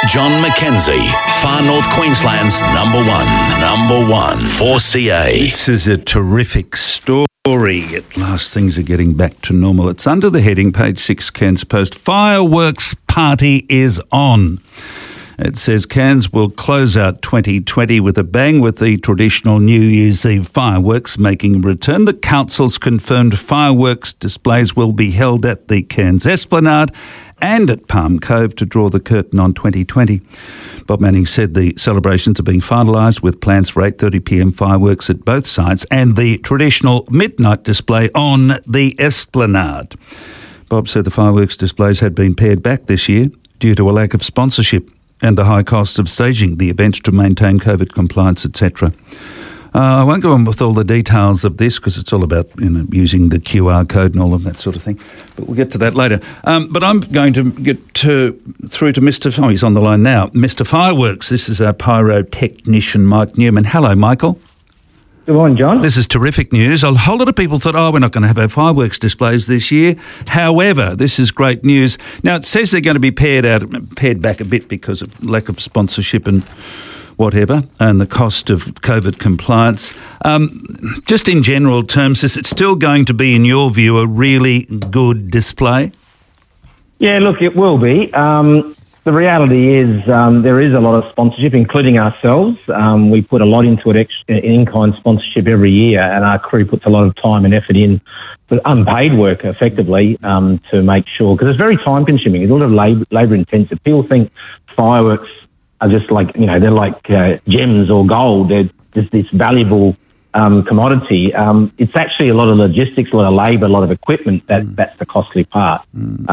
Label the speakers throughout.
Speaker 1: John Mackenzie, Far North Queensland's number one 4CA.
Speaker 2: This is a terrific story. At last, things are getting back to normal. It's under the heading, page 6, Cairns Post. Fireworks party is on. It says Cairns will close out 2020 with a bang, with the traditional New Year's Eve fireworks making a return. The council's confirmed fireworks displays will be held at the Cairns Esplanade and at Palm Cove to draw the curtain on 2020. Bob Manning said the celebrations are being finalised, with plans for 8:30pm fireworks at both sites and the traditional midnight display on the Esplanade. Bob said the fireworks displays had been pared back this year due to a lack of sponsorship and the high cost of staging the events to maintain COVID compliance, etc. I won't go on with all the details of this because it's all about using the QR code and all of that sort of thing, but we'll get to that later. But I'm going to get through to Mr. Oh, he's on the line now. Mr. Fireworks, this is our pyrotechnician, Mike Newman. Hello, Michael.
Speaker 3: Good morning, John.
Speaker 2: This is terrific news. A whole lot of people thought, we're not going to have our fireworks displays this year. However, this is great news. Now, it says they're going to be pared back a bit because of lack of sponsorship and whatever, and the cost of COVID compliance. Just in general terms, is it still going to be, in your view, a really good display?
Speaker 3: Yeah, look, it will be. The reality is there is a lot of sponsorship, including ourselves. We put a lot into it, in-kind sponsorship every year, and our crew puts a lot of time and effort in for unpaid work, effectively, to make sure, because it's very time-consuming. It's a lot of labour-intensive. People think fireworks are just like, they're like gems or gold. They're just this valuable commodity. It's actually a lot of logistics, a lot of labour, a lot of equipment. That's the costly part.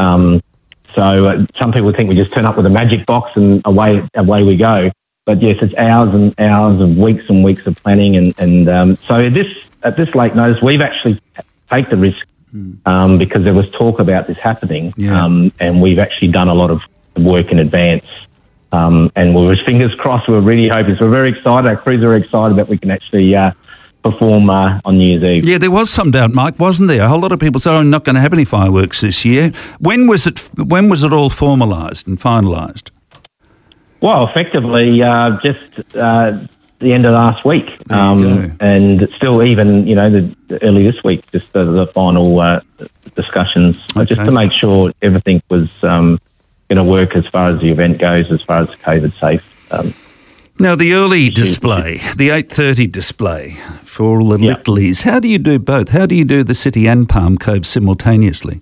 Speaker 3: So some people think we just turn up with a magic box and away we go. But yes, it's hours and hours of weeks and weeks of planning. And so at this late notice, we've actually taken the risk because there was talk about this happening. Yeah. And we've actually done a lot of work in advance. And we were fingers crossed. We were really hoping. So we're very excited. Our crews are excited that we can actually perform on New Year's Eve. Yeah,
Speaker 2: there was some doubt, Mike, wasn't there? A whole lot of people said, I'm not going to have any fireworks this year. When was it all formalised and finalised?
Speaker 3: Well, effectively, just the end of last week. And still even, early this week, just the final discussions, just to make sure everything was going to work as far as the event goes, as far as COVID safe.
Speaker 2: Now, the early display, the 8:30 display for all the littlies, how do you do both? How do you do the city and Palm Cove simultaneously?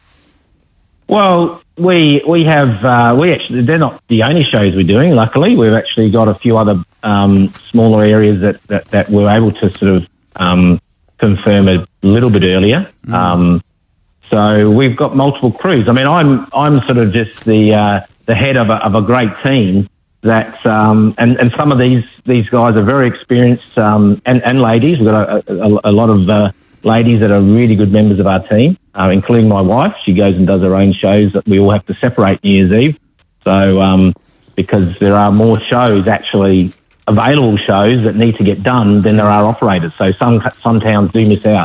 Speaker 3: Well, we actually, they're not the only shows we're doing, luckily. We've actually got a few other smaller areas that we're able to sort of confirm a little bit earlier. So we've got multiple crews. I mean, I'm sort of just the head of a great team that and some of these guys are very experienced and ladies. We've got a lot of ladies that are really good members of our team, including my wife. She goes and does her own shows that we all have to separate New Year's Eve. So because there are more shows, actually available shows that need to get done than there are operators. So some towns do miss out.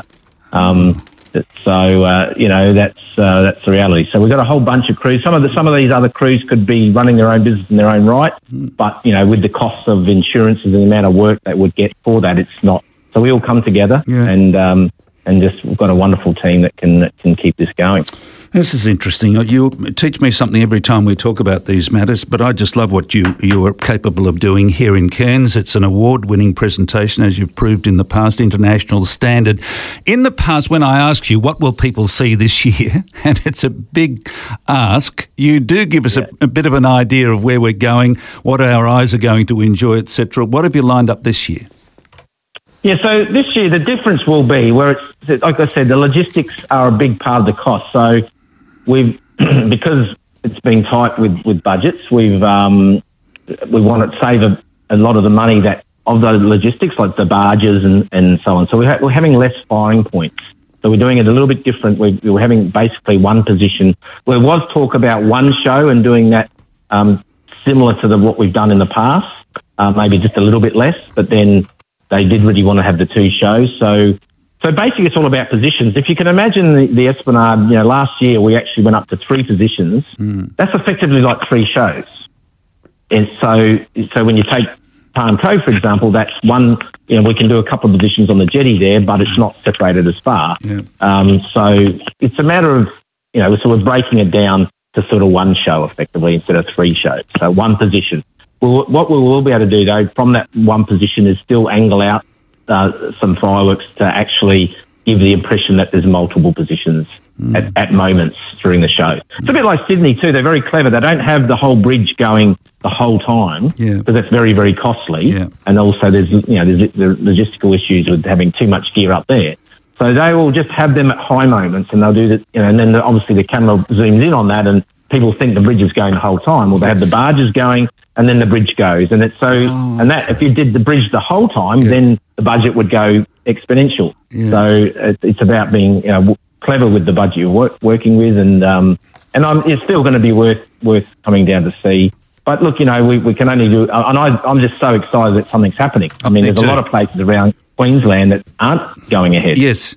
Speaker 3: So that's the reality. So we've got a whole bunch of crews. Some of these other crews could be running their own business in their own right, but with the cost of insurances and the amount of work they would get for that, it's not. So we all come together and just we've got a wonderful team that can keep this going.
Speaker 2: This is interesting. You teach me something every time we talk about these matters, but I just love what you are capable of doing here in Cairns. It's an award-winning presentation, as you've proved in the past, international standard. In the past, when I ask you, what will people see this year, and it's a big ask, you do give us a bit of an idea of where we're going, what our eyes are going to enjoy, etc. What have you lined up this year?
Speaker 3: Yeah, so this year the difference will be where it's, like I said, the logistics are a big part of the cost. So we've, because it's been tight with budgets, we want to save a lot of the money that of the logistics, like the barges and so on. So we're having less firing points. So we're doing it a little bit different. We're having basically one position. There was talk about one show and doing that similar to what we've done in the past, maybe just a little bit less, but then they did really want to have the two shows. So basically it's all about positions. If you can imagine the Esplanade, last year we actually went up to 3 positions. That's effectively like 3 shows. and so when you take Palm Cove, for example, that's one. We can do a couple of positions on the jetty there, but it's not separated as far.
Speaker 2: Yeah.
Speaker 3: So it's a matter of so we're breaking it down to sort of one show effectively instead of 3 shows. So one position. Well, what we will be able to do though from that one position is still angle out some fireworks to actually give the impression that there's multiple positions at moments during the show. It's a bit like Sydney too. They're very clever. They don't have the whole bridge going the whole time because that's very, very costly. Yeah. And also there's the logistical issues with having too much gear up there. So they will just have them at high moments, and they'll do that. And then obviously the camera zooms in on that, and people think the bridge is going the whole time. Well, they have the barges going, and then the bridge goes, and it's so. And that if you did the bridge the whole time, then the budget would go exponential. Yeah. So it's about being clever with the budget you're working with, and it's still going to be worth coming down to see. But look, we can only do, and I'm just so excited that something's happening. I mean, there's a lot of places around Queensland that aren't going ahead.
Speaker 2: Yes.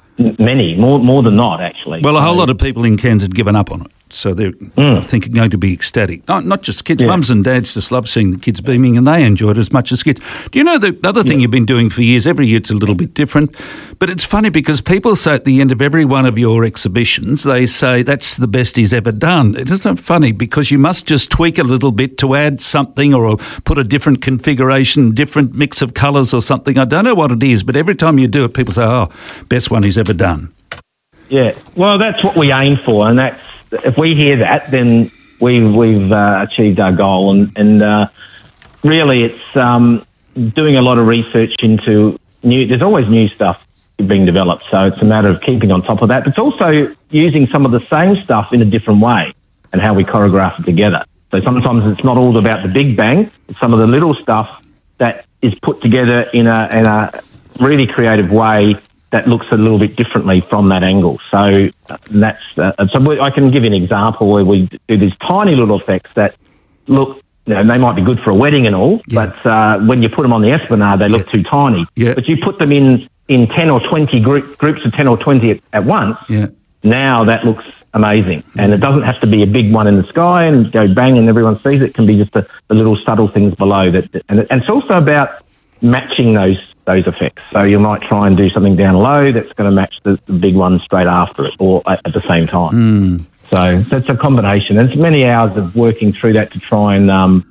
Speaker 3: Many, more than not, actually.
Speaker 2: Well, a whole lot of people in Cairns had given up on it. So they're, I think, going to be ecstatic. Not just kids. Mums and dads just love seeing the kids beaming, and they enjoy it as much as kids. Do you know the other thing you've been doing for years? Every year it's a little bit different. But it's funny because people say at the end of every one of your exhibitions, they say that's the best he's ever done. It isn't funny because you must just tweak a little bit to add something or put a different configuration, different mix of colours or something. I don't know what it is, but every time you do it, people say, oh, best one he's ever done. Yeah.
Speaker 3: Well, that's what we aim for, and that's, if we hear that, then we've achieved our goal. And really, it's doing a lot of research into there's always new stuff being developed, so it's a matter of keeping on top of that. But it's also using some of the same stuff in a different way and how we choreograph it together. So sometimes it's not all about the big bang; it's some of the little stuff that is put together in a really creative way that looks a little bit differently from that angle. So that's I can give you an example where we do these tiny little effects that look, they might be good for a wedding and all, but when you put them on the Esplanade, they look too tiny. Yeah. But you put them in 10 or 20 groups of 10 or 20 at once. Yeah. Now that looks amazing, and it doesn't have to be a big one in the sky and go bang and everyone sees it. It can be just the little subtle things below that, and it's also about matching those effects. So you might try and do something down low that's going to match the big one straight after it or at the same time. So that's a combination. There's many hours of working through that to try and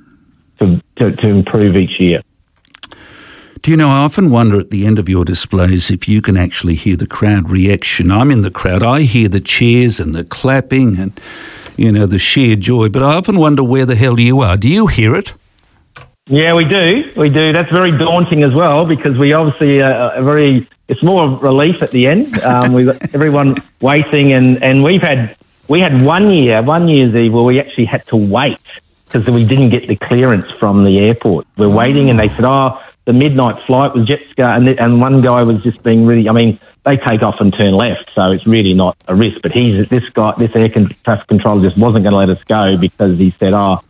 Speaker 3: to improve each year.
Speaker 2: Do you know, I often wonder at the end of your displays if you can actually hear the crowd reaction. I'm in the crowd. I hear the cheers and the clapping and, the sheer joy, but I often wonder where the hell you are. Do you hear it?
Speaker 3: Yeah, we do. That's very daunting as well because we obviously it's more relief at the end. We've got everyone waiting and we had 1 Year's Eve where we actually had to wait because we didn't get the clearance from the airport. We're waiting and they said, the midnight flight was Jetstar and one guy was just being really, they take off and turn left, so it's really not a risk. But this air traffic controller just wasn't going to let us go because he said, no,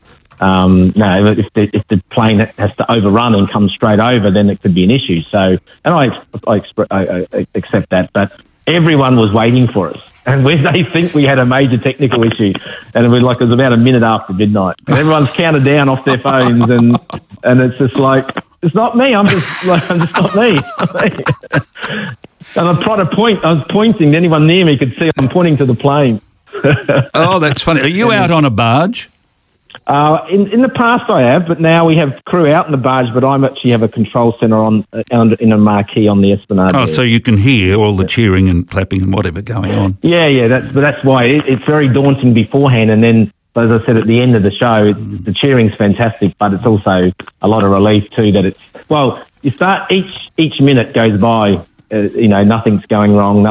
Speaker 3: if the plane has to overrun and come straight over, then it could be an issue. So, and I accept that, but everyone was waiting for us. And when they think we had a major technical issue, and it was about a minute after midnight, and everyone's counted down off their phones, and it's just like, it's not me. I'm just not me. And I'm trying to point. I was pointing. Anyone near me could see I'm pointing to the plane.
Speaker 2: Oh, that's funny. Are you out on a barge?
Speaker 3: In the past I have, but now we have crew out in the barge, but I actually have a control centre in a marquee on the Esplanade.
Speaker 2: Oh, so you can hear all the cheering and clapping and whatever going on.
Speaker 3: Yeah, that's why it's very daunting beforehand, and then, as I said, at the end of the show, the cheering's fantastic, but it's also a lot of relief too that you start each minute goes by, nothing's going wrong,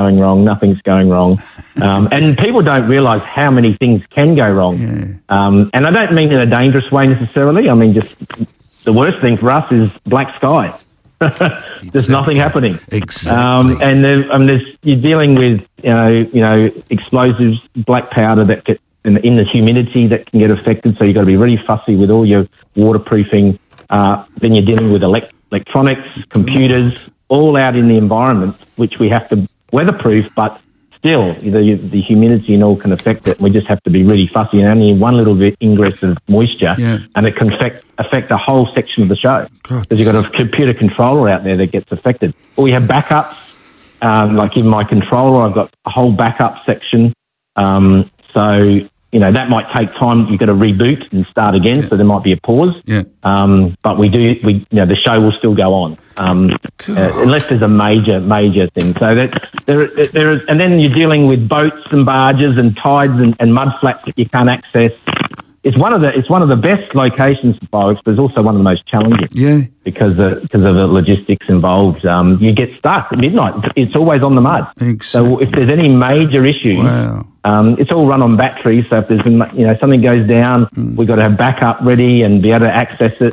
Speaker 3: and people don't realise how many things can go wrong. Yeah. And I don't mean in a dangerous way necessarily. I mean, just the worst thing for us is black sky. There's nothing happening.
Speaker 2: Exactly.
Speaker 3: You're dealing with explosives, black powder that get in the humidity that can get affected. So you've got to be really fussy with all your waterproofing. Then you're dealing with electronics, computers, all out in the environment, which we have to weatherproof, but still, the humidity and all can affect it. We just have to be really fussy, and only one little bit ingress of moisture, and it can affect a whole section of the show. Because you've got a computer controller out there that gets affected. But we have backups. Like in my controller, I've got a whole backup section. So, that might take time. You've got to reboot and start again, so there might be a pause. But the show will still go on, unless there's a major thing. So there is, and then you're dealing with boats and barges and tides and mud flats that you can't access. It's one of the best locations for fireworks, but it's also one of the most challenging. Because of the logistics involved. You get stuck at midnight. It's always on the mud. So if there's any major issues, it's all run on batteries. So if there's something goes down, we've got to have backup ready and be able to access it.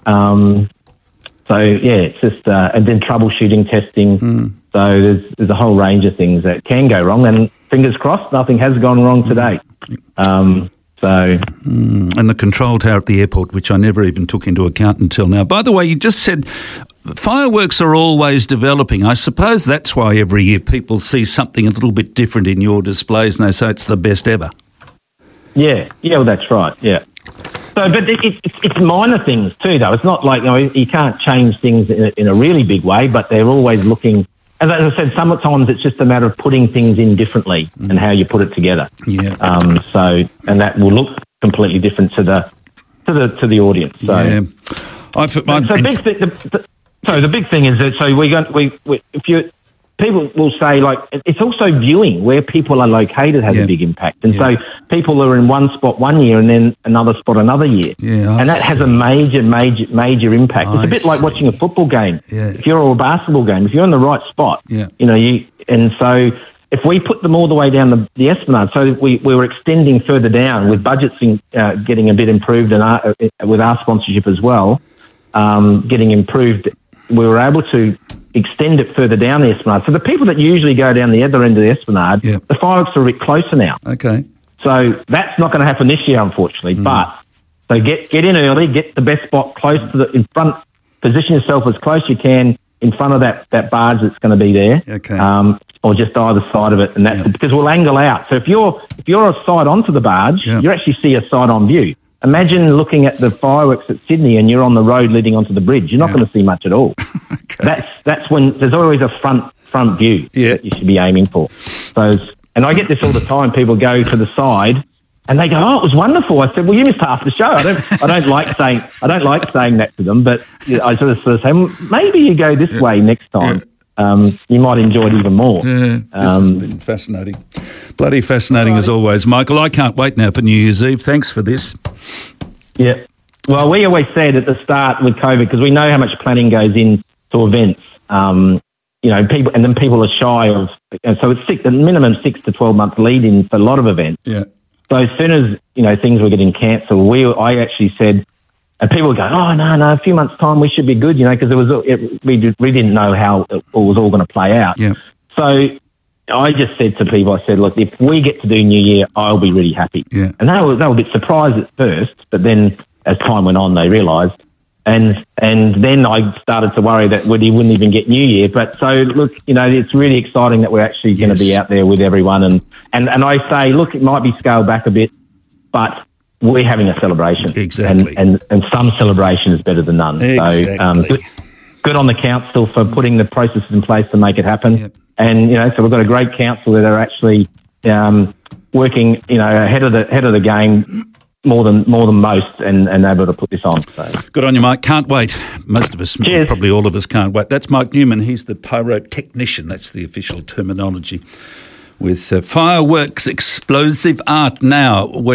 Speaker 3: It's just and then troubleshooting, testing. So there's a whole range of things that can go wrong, and fingers crossed, nothing has gone wrong to date.
Speaker 2: And the control tower at the airport, which I never even took into account until now. By the way, you just said fireworks are always developing. I suppose that's why every year people see something a little bit different in your displays and they say it's the best ever. Yeah, well, that's right, yeah. So, but it's minor things too, though. It's not like you can't change things in a really big way, but they're always looking. As I said, sometimes it's just a matter of putting things in differently and how you put it together. And that will look completely different to the audience. So, the big thing is that people will say, like, it's also viewing where people are located has a big impact. And so people are in one spot one year and then another spot another year. And that has a major impact. It's a bit like watching a football game. If you're a basketball game, if you're in the right spot, and so if we put them all the way down the Esplanade, so we were extending further down with budgets getting a bit improved and with our sponsorship as well, getting improved, we were able to extend it further down the Esplanade. So the people that usually go down the other end of the Esplanade, the fireworks are a bit closer now. So that's not going to happen this year, unfortunately. But so get in early, get the best spot close to in front, position yourself as close as you can in front of that barge that's going to be there, or just either side of it, and that's because we'll angle out. So if you're a side onto the barge, you actually see a side on view. Imagine looking at the fireworks at Sydney and you're on the road leading onto the bridge. You're not going to see much at all. That's when there's always a front view that you should be aiming for. So, and I get this all the time. People go to the side and they go, "Oh, it was wonderful." I said, "Well, you missed half the show." I don't like saying that to them, but I sort of say, maybe you go this way next time. You might enjoy it even more. This has been fascinating. Bloody fascinating as always. Michael, I can't wait now for New Year's Eve. Thanks for this.
Speaker 3: Yeah. Well, we always said at the start with COVID, because we know how much planning goes into events, people are shy of, and so it's a minimum 6 to 12 month lead in for a lot of events. So as soon as, things were getting cancelled, I actually said, and people would go, "Oh, no, a few months' time we should be good," because we didn't know how it was all going to play out. So I just said to people, I said, "Look, if we get to do New Year, I'll be really happy." And they were a bit surprised at first, but then as time went on, they realised. And then I started to worry that we wouldn't even get New Year. But so, look, it's really exciting that we're actually going to be out there with everyone. And I say, look, it might be scaled back a bit, but we're having a celebration.
Speaker 2: Exactly.
Speaker 3: And some celebration is better than none. So good on the council for putting the processes in place to make it happen. And, so we've got a great council that are actually working, ahead of the game more than most and able to put this on. So.
Speaker 2: Good on you, Mike. Can't wait. Most of us, probably all of us can't wait. That's Mike Newman. He's the pyrotechnician. That's the official terminology with Fireworks Explosive Art now.